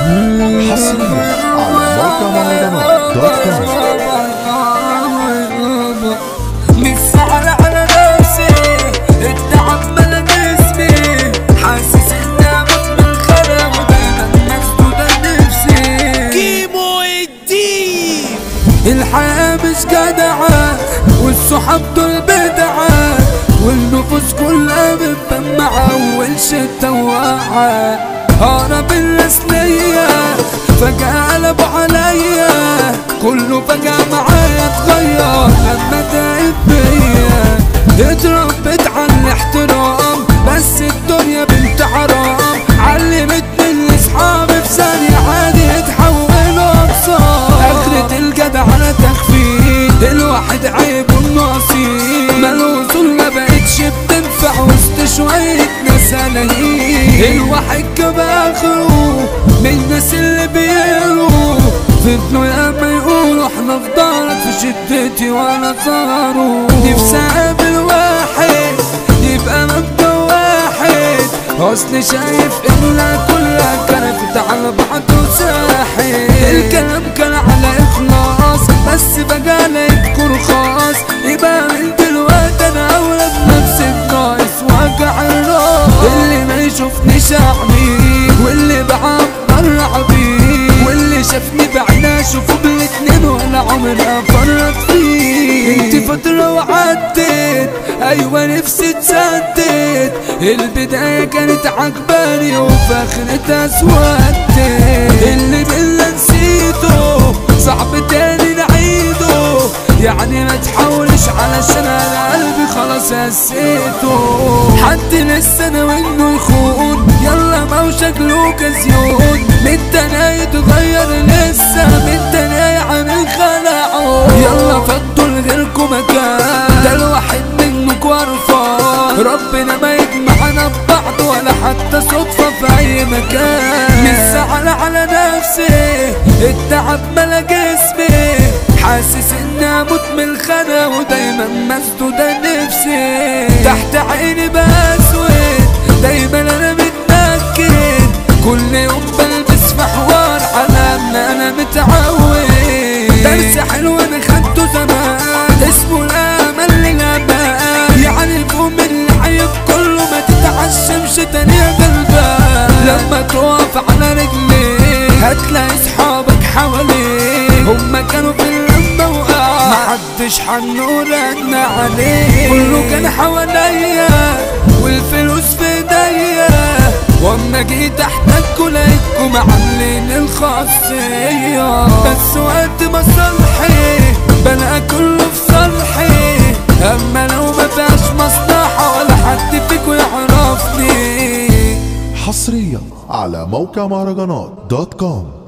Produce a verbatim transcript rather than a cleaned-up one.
حصريا على موقع مهرجانات دوت كوم. لسه على على نفسي التعب ملا جسمي، حاسس اني اموت من الخرا ودايما مسدودة نفسي. كيمو الدين الحياة مش جدعة والصحاب دول بدعة، والنفوس كلها متدمعة والشتا واقعة. هرب الناس ليا فجأة قلبوا عليا، كله فجأة معايا اتغير لما تعب بيا. اتربيت على الاحترام بس الدنيا بنت حرام، علمتني ان اصحابي في ثانية عادي يتحولوا ابصار. اخرة الجدع على تخفيف الواحد عيب والنصيب، مالوصول ما بقتش بتنفع وسط شوية ناس الاهين. الواحد جاب اخره من الناس اللي بيقولوا فضلوا ياما يقولوا احنا في دارك في شدتي ولا صاروا. نفسي اقابل واحد يبقى مبدأ واحد، اصل شايف انها كلها كانت على بعض وساحل. الكلام كان على اخلاص بس بقى يذكر خاص، يبقى من دلوقتي انا اولى بنفسي بناقص وجع الراس. اللي ما يشوفنيش اعميه واللي بعبر عبيه، واللي شافني بعينه اشوفه بالاتنين ولا عمري افرط فيه. انت فترة وعدت ايوه نفسي تسدد، البداية كانت عجباني وفي اخرتها اسودت. اللي بالله نسيته صعب تاني نعيده، يعني ما تحاولش علشان انا قلبي خلاص هسيته. حد لسه انا انه يخون يلا ما هو شكله كزيون، من تاني يتغير لسه من تاني عامل خلعه. يلا فضوا لغيركم مكان ده الواحد منكم ورفان، ربنا ما يجمعنا ببعض ولا حتى صدفة في اي مكان. لسه على على نفسي التعب ملا جسمي، حاسس اني اموت من الخنا ودايما مسدودة نفسي. تحت عيني بسود دايما انا متنكد، كل يوم بلبس في حوار على ان انا متعود. درس حلو انا خدته زمان اسمه الامل للابد، يعني فوق من العيب كله ما تتعشمش تاني يا غلبان. لما تقف على رجليك هتلاقي اصحابك حواليك، هما كانوا في اللمة وقع محدش حنو رن عليه. كله كان حواليا والفلوس في ايديا، واما جيت احتاجكوا لقيتكم عاملين الخاصية. بس وقت مصالحي بلاقي كله في صالحي، اما لو ما فيهاش مصلحة ولا حد فيكوا يعرفني. حصريا على موقع مهرجانات دوت كوم.